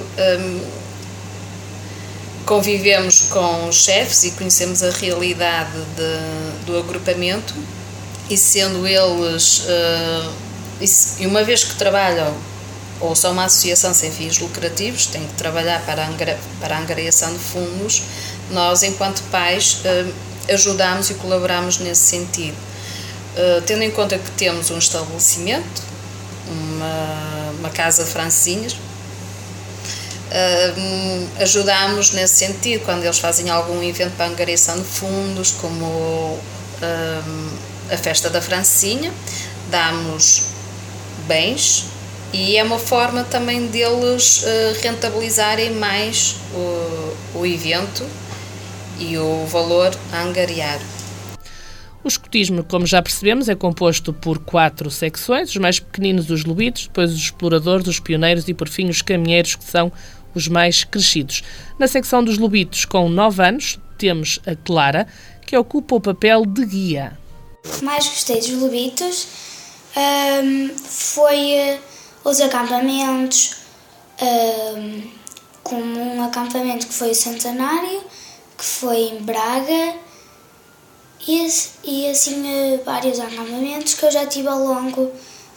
convivemos com os chefes e conhecemos a realidade do agrupamento, e sendo eles, e uma vez que trabalham ou são uma associação sem fins lucrativos, têm que trabalhar para a angariação de fundos, nós, enquanto pais, ajudamos e colaboramos nesse sentido. Tendo em conta que temos um estabelecimento, uma casa de francesinhas, ajudamos nesse sentido, quando eles fazem algum evento para angariação de fundos, como a festa da francesinha, damos bens, e é uma forma também deles rentabilizarem mais o evento e o valor a angariar. O escotismo, como já percebemos, é composto por 4 secções, os mais pequeninos os lobitos, depois os exploradores, os pioneiros e, por fim, os caminheiros, que são os mais crescidos. Na secção dos lobitos, com 9 anos, temos a Clara, que ocupa o papel de guia. O que mais gostei dos lobitos foi os acampamentos, como um acampamento que foi o Centenário, que foi em Braga, e assim vários acampamentos que eu já tive ao longo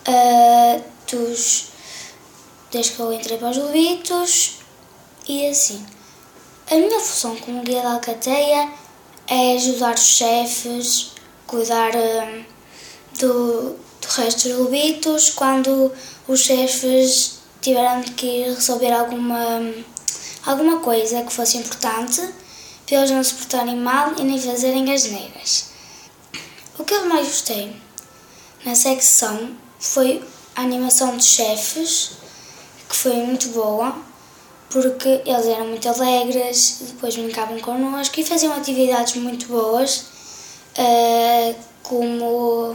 desde que eu entrei para os lobitos, e assim. A minha função como guia da alcateia é ajudar os chefes, cuidar do resto dos lobitos, quando os chefes tiveram que resolver alguma coisa que fosse importante, para eles não se portarem mal e nem fazerem asneiras. O que eu mais gostei na secção foi a animação dos chefes, que foi muito boa, porque eles eram muito alegres, depois brincavam connosco e faziam atividades muito boas, como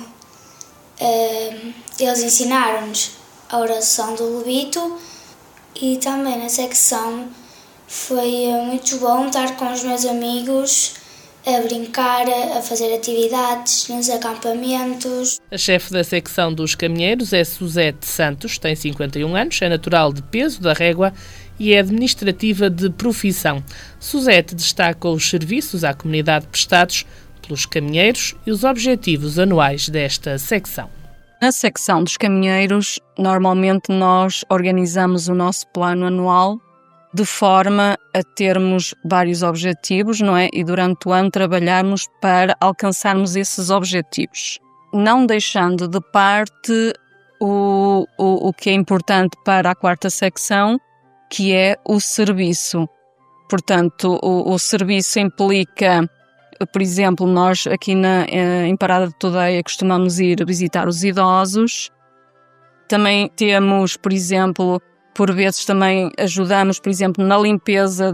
eles ensinaram-nos a oração do lobito, e também na secção foi muito bom estar com os meus amigos, a brincar, a fazer atividades nos acampamentos. A chefe da secção dos caminheiros é Suzete Santos, tem 51 anos, é natural de Peso da Régua e é administrativa de profissão. Suzete destaca os serviços à comunidade prestados pelos caminheiros e os objetivos anuais desta secção. Na secção dos caminheiros, normalmente nós organizamos o nosso plano anual de forma a termos vários objetivos, não é? E durante o ano trabalharmos para alcançarmos esses objetivos. Não deixando de parte o que é importante para a quarta secção, que é o serviço. Portanto, o serviço implica por exemplo, nós aqui em Parada de Todeia costumamos ir visitar os idosos. Também temos, por exemplo, por vezes também ajudamos, por exemplo, na limpeza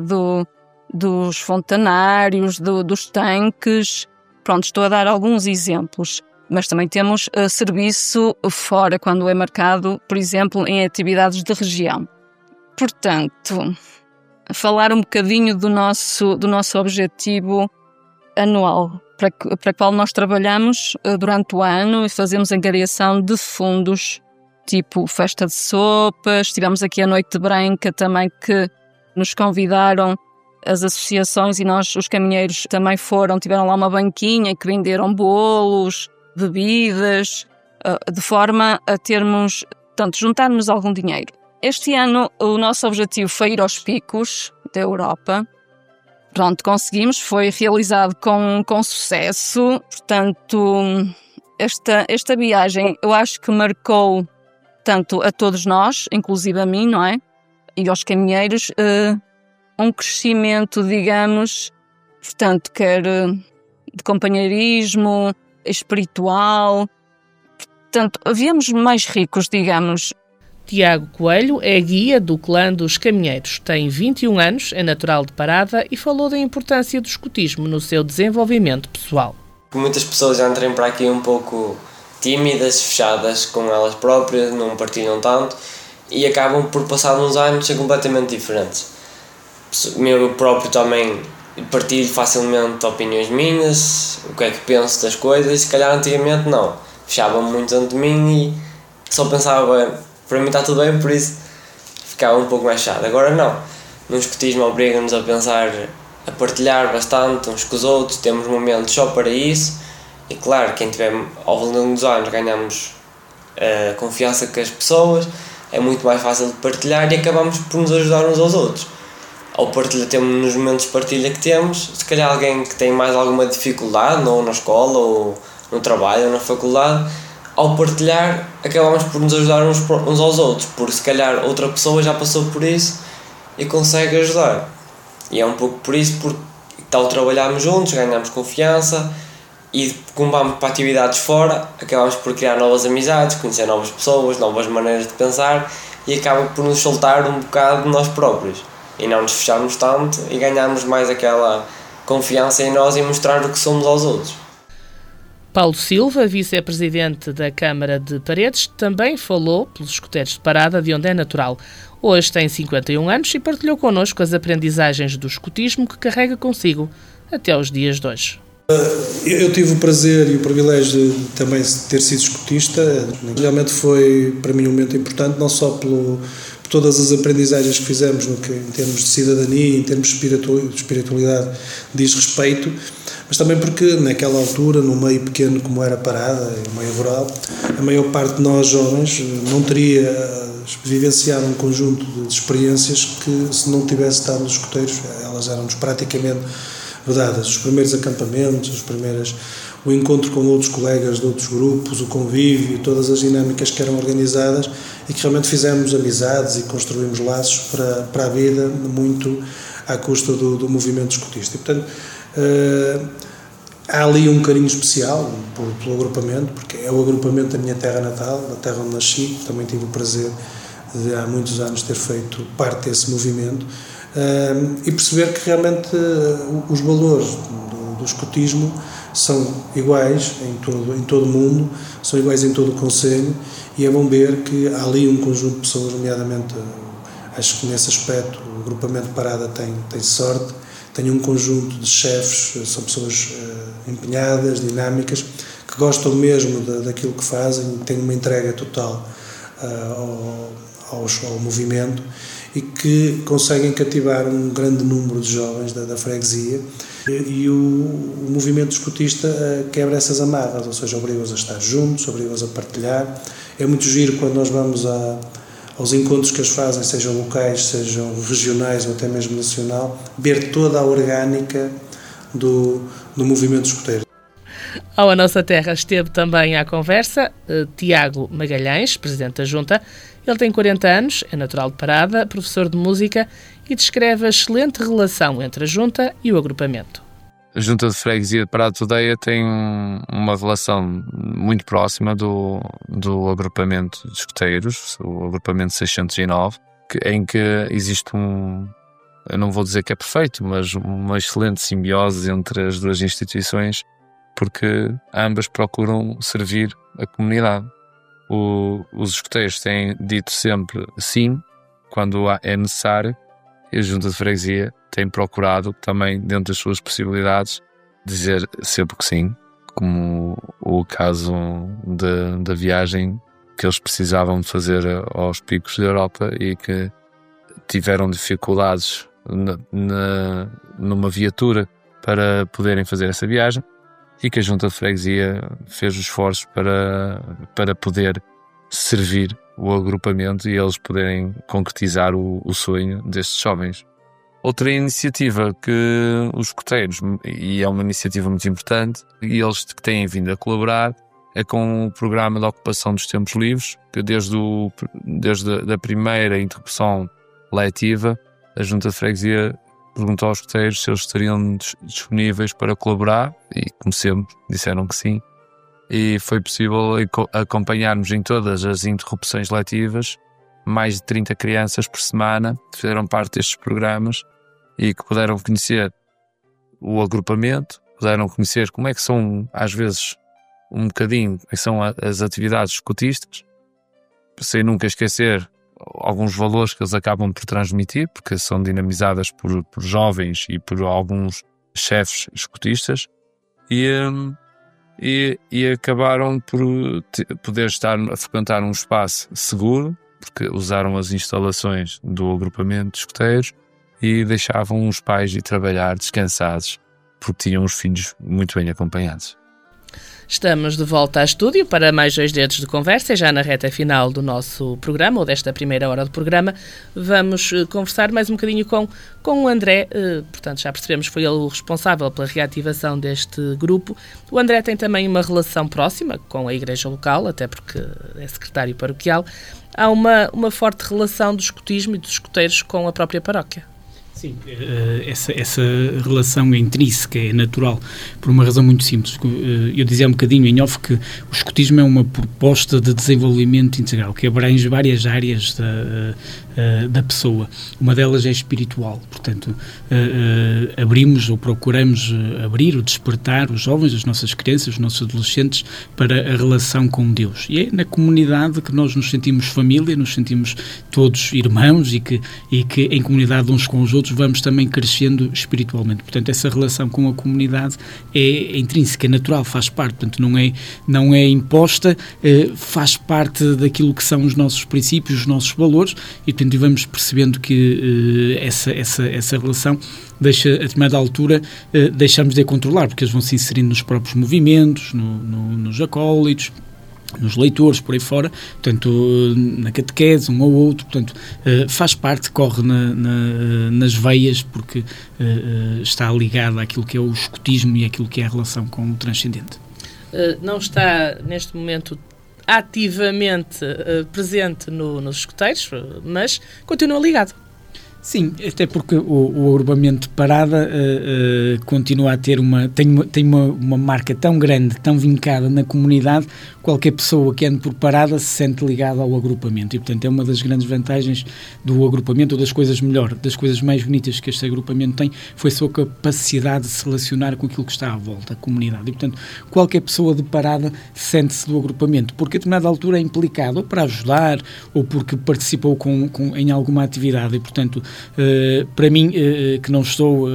dos fontanários, dos tanques. Pronto, estou a dar alguns exemplos. Mas também temos serviço fora, quando é marcado, por exemplo, em atividades de região. Portanto, falar um bocadinho do nosso objetivo anual, para o qual nós trabalhamos durante o ano e fazemos angariação de fundos, tipo festa de sopas. Tivemos aqui a Noite Branca também, que nos convidaram as associações, e nós, os caminheiros, também tiveram lá uma banquinha que venderam bolos, bebidas, de forma a termos, portanto, juntarmos algum dinheiro. Este ano o nosso objetivo foi ir aos picos da Europa. Pronto, conseguimos, foi realizado com sucesso. Portanto, esta viagem eu acho que marcou tanto a todos nós, inclusive a mim, não é? E aos caminheiros, um crescimento, digamos, portanto, quer de companheirismo, espiritual. Portanto, viemos mais ricos, digamos. Tiago Coelho é guia do clã dos caminheiros. Tem 21 anos, é natural de Parada e falou da importância do escotismo no seu desenvolvimento pessoal. Muitas pessoas entram para aqui um pouco tímidas, fechadas com elas próprias, não partilham tanto e acabam por passar uns anos ser completamente diferentes. Eu próprio também partilho facilmente opiniões minhas, o que é que penso das coisas, e se calhar antigamente não. Fechava-me muito dentro de mim e só pensava, para mim está tudo bem, por isso ficava um pouco mais chato. Agora não. No escotismo obriga-nos a pensar, a partilhar bastante uns com os outros, temos momentos só para isso e claro, quem tiver ao longo dos anos ganhamos confiança com as pessoas, é muito mais fácil de partilhar e acabamos por nos ajudar uns aos outros. Ao partilhar, temos nos momentos de partilha que temos, se calhar alguém que tem mais alguma dificuldade, ou na escola, ou no trabalho, ou na faculdade, ao partilhar acabamos por nos ajudar uns aos outros, porque se calhar outra pessoa já passou por isso e consegue ajudar. E é um pouco por isso, porque tal trabalharmos juntos, ganhamos confiança e como vamos para atividades fora, acabamos por criar novas amizades, conhecer novas pessoas, novas maneiras de pensar e acaba por nos soltar um bocado de nós próprios. E não nos fecharmos tanto e ganharmos mais aquela confiança em nós e mostrar o que somos aos outros. Paulo Silva, vice-presidente da Câmara de Paredes, também falou pelos escoteiros de Parada, de onde é natural. Hoje tem 51 anos e partilhou connosco as aprendizagens do escotismo que carrega consigo até aos dias de hoje. Eu tive o prazer e o privilégio de também ter sido escotista. Realmente foi para mim um momento importante, não só por todas as aprendizagens que fizemos no que, em termos de cidadania, em termos de espiritualidade diz respeito, mas também porque naquela altura, num meio pequeno como era Parada, no meio rural, a maior parte de nós jovens não teria vivenciado um conjunto de experiências que, se não tivesse estado nos escoteiros, elas eram-nos praticamente vedadas. Os primeiros acampamentos, o encontro com outros colegas de outros grupos, o convívio, todas as dinâmicas que eram organizadas e que realmente fizemos amizades e construímos laços para a vida, muito à custa do movimento escotista. E, portanto, há ali um carinho especial pelo agrupamento, porque é o agrupamento da minha terra natal, da terra onde nasci. Também tive o prazer de há muitos anos ter feito parte desse movimento e perceber que realmente os valores do escotismo são iguais em todo o mundo, são iguais em todo o concelho, e é bom ver que há ali um conjunto de pessoas, nomeadamente, acho que nesse aspecto o agrupamento Parada tem sorte, tem um conjunto de chefes, são pessoas empenhadas, dinâmicas, que gostam mesmo daquilo que fazem, têm uma entrega total ao movimento e que conseguem cativar um grande número de jovens da freguesia. E o movimento escotista quebra essas amarras, ou seja, obriga-os a estar juntos, obriga-os a partilhar. É muito giro quando nós vamos aos encontros que eles fazem, sejam locais, sejam regionais ou até mesmo nacional, ver toda a orgânica do movimento escoteiro. Ao A Nossa Terra esteve também à conversa Tiago Magalhães, presidente da Junta. Ele tem 40 anos, é natural de Parada, professor de música e descreve a excelente relação entre a Junta e o agrupamento. A Junta de Freguesia de Parada de Odeia tem uma relação muito próxima do agrupamento de escuteiros, o agrupamento 609, em que existe eu não vou dizer que é perfeito, mas uma excelente simbiose entre as duas instituições, porque ambas procuram servir a comunidade. Os escuteiros têm dito sempre sim, quando é necessário, e a Junta de Freguesia tem procurado também, dentro das suas possibilidades, dizer sempre que sim, como o caso da viagem que eles precisavam de fazer aos picos da Europa e que tiveram dificuldades numa viatura para poderem fazer essa viagem, e que a Junta de Freguesia fez os esforços para poder servir o agrupamento e eles poderem concretizar o sonho destes jovens. Outra iniciativa que os escuteiros, e é uma iniciativa muito importante, e eles que têm vindo a colaborar, é com o programa de ocupação dos tempos livres, que desde a primeira interrupção letiva, a Junta de Freguesia perguntou aos escuteiros se eles estariam disponíveis para colaborar, e como sempre disseram que sim, e foi possível acompanharmos em todas as interrupções letivas mais de 30 crianças por semana que fizeram parte destes programas e que puderam conhecer o agrupamento, puderam conhecer como é que são, às vezes, um bocadinho, como é que são as atividades escutistas, sem nunca esquecer alguns valores que eles acabam por transmitir, porque são dinamizadas por jovens e por alguns chefes escutistas, e acabaram por poder estar a frequentar um espaço seguro, porque usaram as instalações do agrupamento de escuteiros e deixavam os pais ir trabalhar descansados, porque tinham os filhos muito bem acompanhados. Estamos de volta a estúdio para mais 2 dedos de conversa e já na reta final do nosso programa, ou desta primeira hora do programa, vamos conversar mais um bocadinho com o André. Portanto, já percebemos que foi ele o responsável pela reativação deste grupo. O André tem também uma relação próxima com a igreja local, até porque é secretário paroquial. Há uma forte relação do escutismo e dos escuteiros com a própria paróquia. Sim, essa relação é intrínseca, é natural, por uma razão muito simples. Eu dizia um bocadinho em off que o escutismo é uma proposta de desenvolvimento integral que abrange várias áreas da pessoa. Uma delas é espiritual, portanto, abrimos ou procuramos abrir ou despertar os jovens, as nossas crianças, os nossos adolescentes para a relação com Deus. E é na comunidade que nós nos sentimos família, nos sentimos todos irmãos e que em comunidade uns com os outros vamos também crescendo espiritualmente. Portanto, essa relação com a comunidade é intrínseca, é natural, faz parte, portanto, não é imposta, faz parte daquilo que são os nossos princípios, os nossos valores, e portanto vamos percebendo que essa relação deixa, a determinada altura, deixamos de a controlar, porque eles vão se inserindo nos próprios movimentos, nos acólitos, nos leitores, por aí fora, portanto, na catequese, um ou outro, portanto, faz parte, corre nas veias, porque está ligado àquilo que é o escutismo e àquilo que é a relação com o transcendente. Não está, neste momento, ativamente presente nos escuteiros, mas continua ligado. Sim, até porque o agrupamento de Parada continua a ter tem uma marca tão grande, tão vincada na comunidade, qualquer pessoa que ande por Parada se sente ligada ao agrupamento e, portanto, é uma das grandes vantagens do agrupamento, ou das coisas mais bonitas que este agrupamento tem, foi a sua capacidade de se relacionar com aquilo que está à volta, a comunidade. E, portanto, qualquer pessoa de Parada sente-se do agrupamento, porque a determinada altura é implicado ou para ajudar, ou porque participou em alguma atividade e, portanto, para mim, que não estou,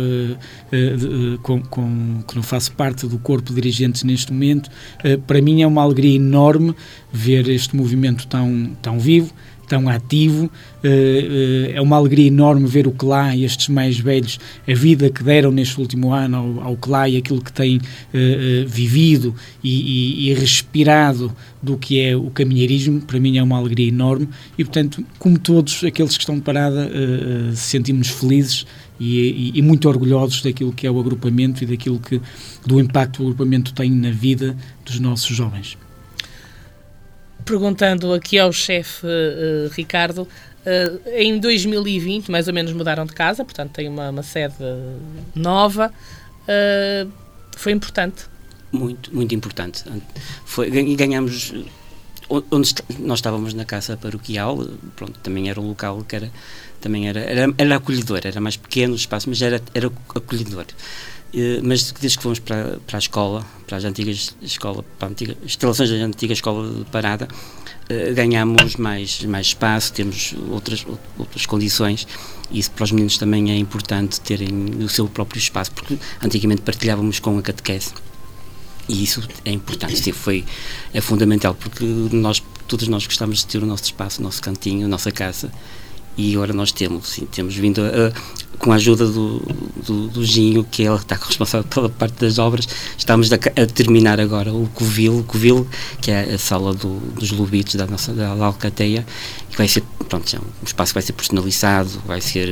que não faço parte do corpo de dirigentes neste momento, para mim é uma alegria enorme ver este movimento tão vivo, tão ativo. É uma alegria enorme ver o CLA e estes mais velhos, a vida que deram neste último ano ao CLA e aquilo que têm vivido e respirado do que é o caminheirismo. Para mim é uma alegria enorme e, portanto, como todos aqueles que estão de Parada, sentimos-nos felizes e muito orgulhosos daquilo que é o agrupamento e do impacto que o agrupamento tem na vida dos nossos jovens. Perguntando aqui ao chefe Ricardo, em 2020 mais ou menos mudaram de casa, portanto tem uma sede nova. foi importante. Muito, muito importante. Ganhamos, onde nós estávamos na casa paroquial, pronto, também era um local que era acolhedor, era mais pequeno o espaço, mas era acolhedor. Mas desde que fomos para a escola, para as antigas instalações da antiga escola de Parada, ganhamos mais espaço, temos outras condições, e isso para os meninos também é importante terem o seu próprio espaço, porque antigamente partilhávamos com a catequese, e isso é importante, sim, é fundamental, porque todos nós gostamos de ter o nosso espaço, o nosso cantinho, a nossa casa, e agora nós temos vindo com a ajuda do Ginho, que ele está responsável pela parte das obras, estamos a terminar agora o Covil, que é a sala dos lobitos da Alcateia, que vai ser, pronto, um espaço que vai ser personalizado, vai ser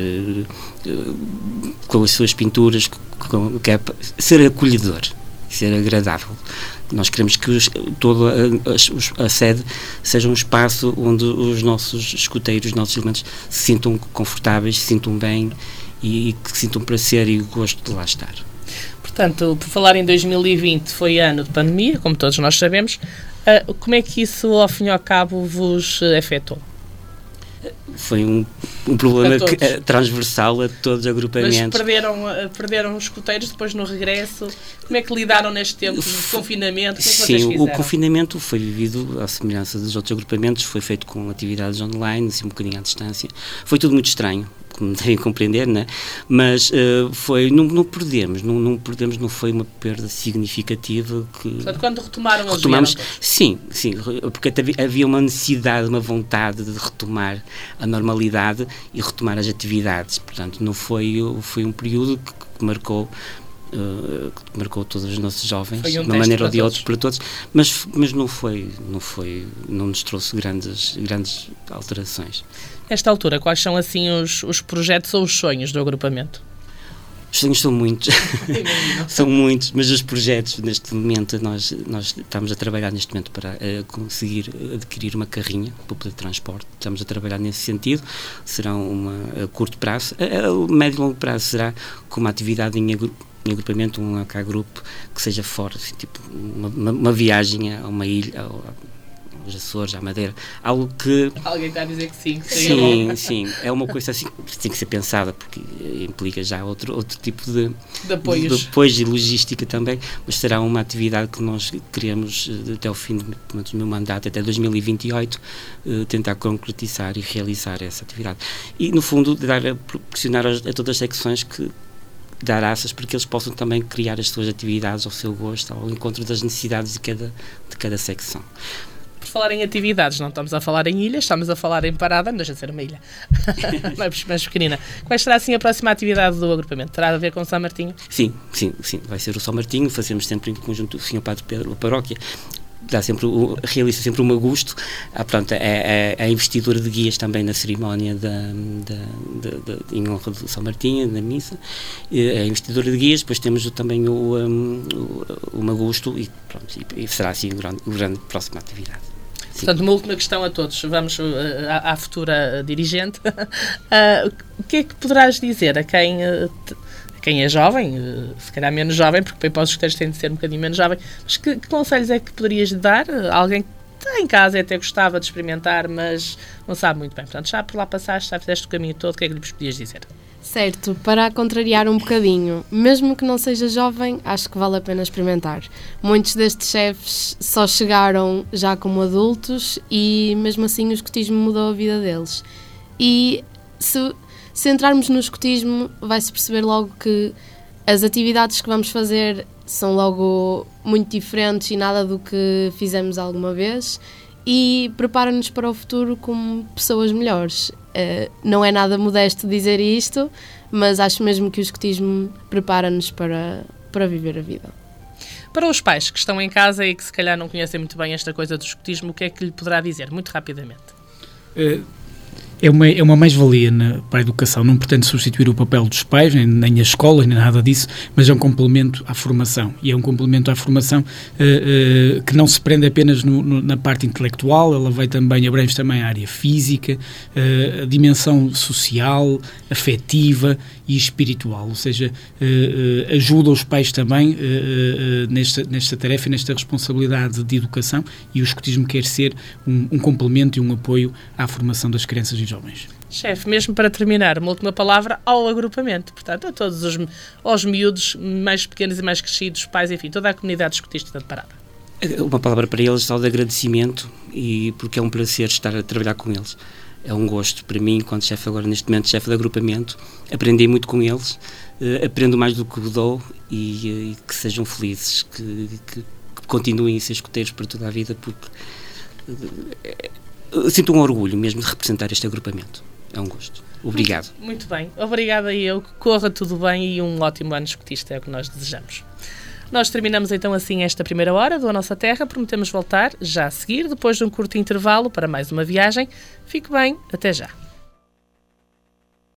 com as suas pinturas, que é ser acolhedor, ser agradável. Nós queremos que toda a sede seja um espaço onde os nossos escuteiros, os nossos elementos se sintam confortáveis, se sintam bem e que sintam prazer e o gosto de lá estar. Portanto, por falar em 2020, foi ano de pandemia, como todos nós sabemos. Como é que isso, ao fim e ao cabo, vos afetou? Foi um problema transversal a todos os agrupamentos. Mas perderam os escuteiros depois no regresso. Como é que lidaram neste tempo de confinamento? Como é que vocês fizeram? O confinamento foi vivido à semelhança dos outros agrupamentos, foi feito com atividades online, assim, um bocadinho à distância. Foi tudo muito estranho, como devem compreender, né? Mas não perdemos, não foi uma perda significativa. Portanto, quando retomamos, sim, porque havia uma necessidade, uma vontade de retomar a normalidade e retomar as atividades. Portanto, não foi um período que marcou todos os nossos jovens, de uma maneira ou de outra, para todos, mas não nos trouxe grandes alterações. Nesta altura, quais são assim os projetos ou os sonhos do agrupamento? Os sonhos são muitos, são muitos, mas os projetos, neste momento, nós estamos a trabalhar neste momento para conseguir adquirir uma carrinha, pública de transporte. Estamos a trabalhar nesse sentido. Será a curto prazo, a médio e longo prazo será com uma atividade em agrupamento, um AK grupo que seja fora, assim, tipo uma viagem a uma ilha, aos Açores, à Madeira, algo que... Alguém está a dizer que sim. Sim, é uma coisa assim que tem que ser pensada, porque implica já outro tipo de apoio e logística também, mas será uma atividade que nós queremos até o fim do meu mandato, até 2028, tentar concretizar e realizar essa atividade. E, no fundo, proporcionar a todas as secções dar aças para que eles possam também criar as suas atividades ao seu gosto, ao encontro das necessidades de cada secção. Por falar em atividades, não estamos a falar em ilhas, estamos a falar em Parada, não deixa de ser uma ilha, mais pequenina. Qual será assim a próxima atividade do agrupamento? Terá a ver com São Martinho? Sim, vai ser o São Martinho, fazemos sempre em conjunto o Sr. Padre Pedro, a paróquia, realiza sempre um agosto, a investidura de guias também na cerimónia em honra de São Martinho, na missa, a investidura de guias, depois temos também o agosto e será assim a grande próxima atividade. Portanto, uma última questão a todos, vamos à futura dirigente. O que é que poderás dizer a quem é jovem, se calhar menos jovem, porque bem para os escuteiros tem de ser um bocadinho menos jovem, mas que conselhos é que poderias dar a alguém que está em casa e até gostava de experimentar, mas não sabe muito bem? Portanto, já por lá passaste, já fizeste o caminho todo, o que é que lhes podias dizer? Certo, para contrariar um bocadinho, mesmo que não seja jovem, acho que vale a pena experimentar. Muitos destes chefes só chegaram já como adultos e mesmo assim o escutismo mudou a vida deles. E se entrarmos no escutismo, vai-se perceber logo que as atividades que vamos fazer são logo muito diferentes e nada do que fizemos alguma vez e prepara-nos para o futuro como pessoas melhores. Não é nada modesto dizer isto, mas acho mesmo que o escutismo prepara-nos para viver a vida. Para os pais que estão em casa e que se calhar não conhecem muito bem esta coisa do escutismo, o que é que lhe poderá dizer, muito rapidamente? É uma mais-valia para a educação. Não pretende substituir o papel dos pais, nem a escola, nem nada disso, mas é um complemento à formação. E é um complemento à formação que não se prende apenas na parte intelectual, ela abrange também a área física, a dimensão social, afetiva e espiritual. Ou seja, ajuda os pais também nesta tarefa, nesta responsabilidade de educação, e o escotismo quer ser um complemento e um apoio à formação das crianças e jovens. Chefe, mesmo para terminar, uma última palavra ao agrupamento, portanto, a todos aos miúdos mais pequenos e mais crescidos, pais, enfim, toda a comunidade escotista de Parada. Uma palavra para eles, só de agradecimento, e porque é um prazer estar a trabalhar com eles. É um gosto para mim, enquanto chefe agora, neste momento, chefe de agrupamento, aprendi muito com eles, aprendo mais do que dou, e que sejam felizes, que continuem a ser escoteiros para toda a vida, porque sinto um orgulho mesmo de representar este agrupamento. É um gosto. Obrigado. Muito bem. Obrigada a eu. Que corra tudo bem e um ótimo ano escotista, é o que nós desejamos. Nós terminamos então assim esta primeira hora do A Nossa Terra. Prometemos voltar já a seguir, depois de um curto intervalo, para mais uma viagem. Fique bem. Até já.